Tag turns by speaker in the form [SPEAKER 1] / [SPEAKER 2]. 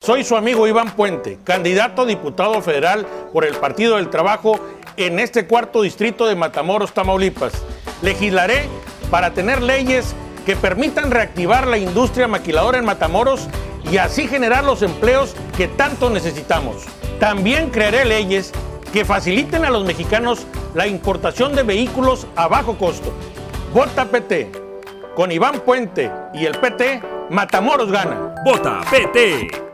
[SPEAKER 1] Soy su amigo Iván Puente, candidato a diputado federal por el Partido del Trabajo en este 4º distrito de Matamoros, Tamaulipas. Legislaré para tener leyes que permitan reactivar la industria maquiladora en Matamoros y así generar los empleos que tanto necesitamos. También crearé leyes que faciliten a los mexicanos la importación de vehículos a bajo costo. Vota PT. Con Iván Puente y el PT, Matamoros gana.
[SPEAKER 2] Vota PT.